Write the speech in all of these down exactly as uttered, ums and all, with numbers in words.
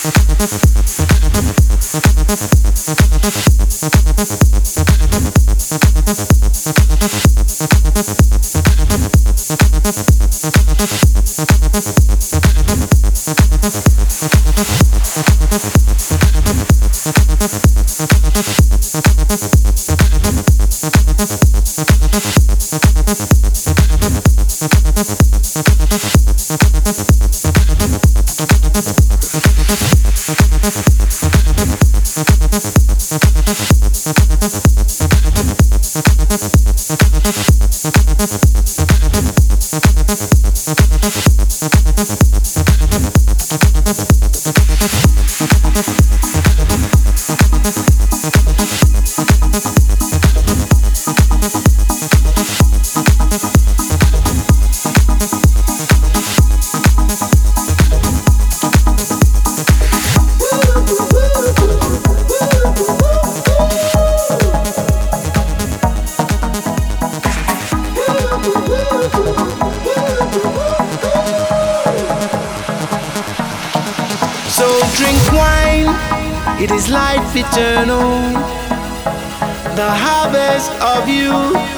Eternal, the harvest of you.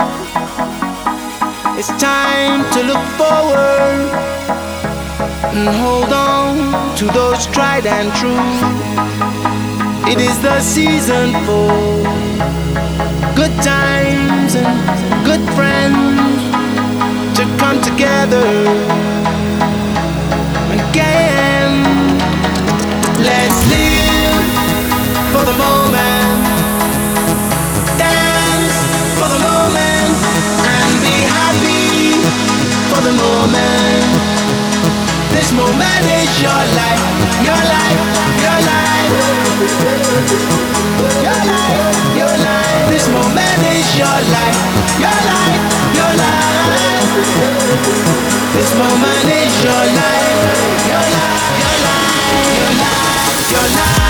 It's time to look forward and hold on to those tried and true. It is the season for good times and good friends to come together again. Let's live for the moment, dance for the moment, and be happy for the moment. This moment is your life, your life, your life, your life, your life. This moment is your life, your life, your life. This moment is your life, your life, your life, your life, your life.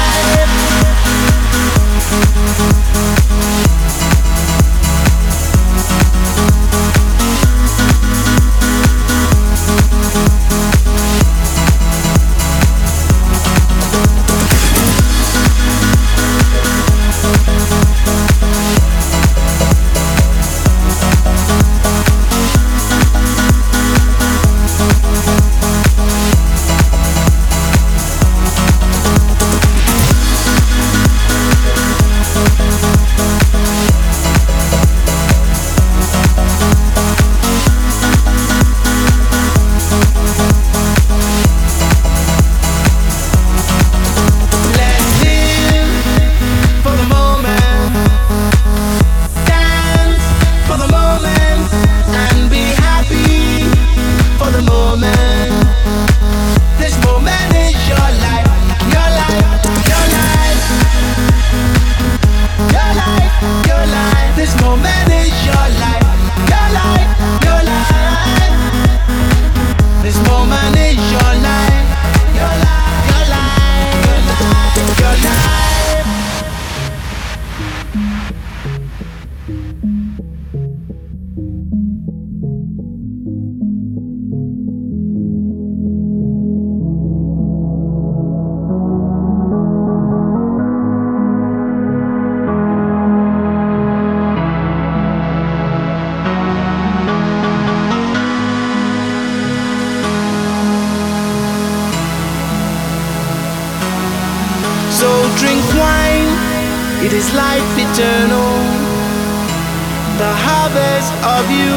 Drink wine, it is life eternal, the harvest of you.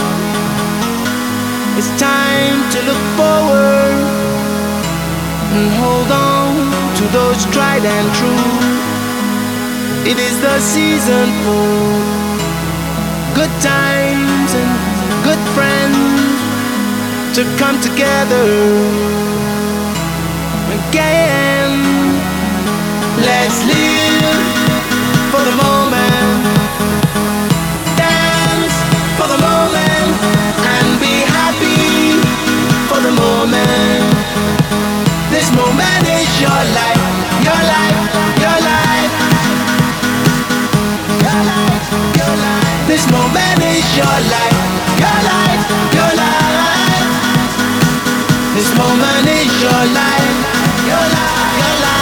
It's time to look forward and hold on to those tried and true. It is the season for good times and good friends to come together again. Let's live for the moment, dance for the moment, and be happy for the moment. This moment is your life, your life, your life, your life, your life. This moment is your life, your life, your life. This moment is your life, your life, your life.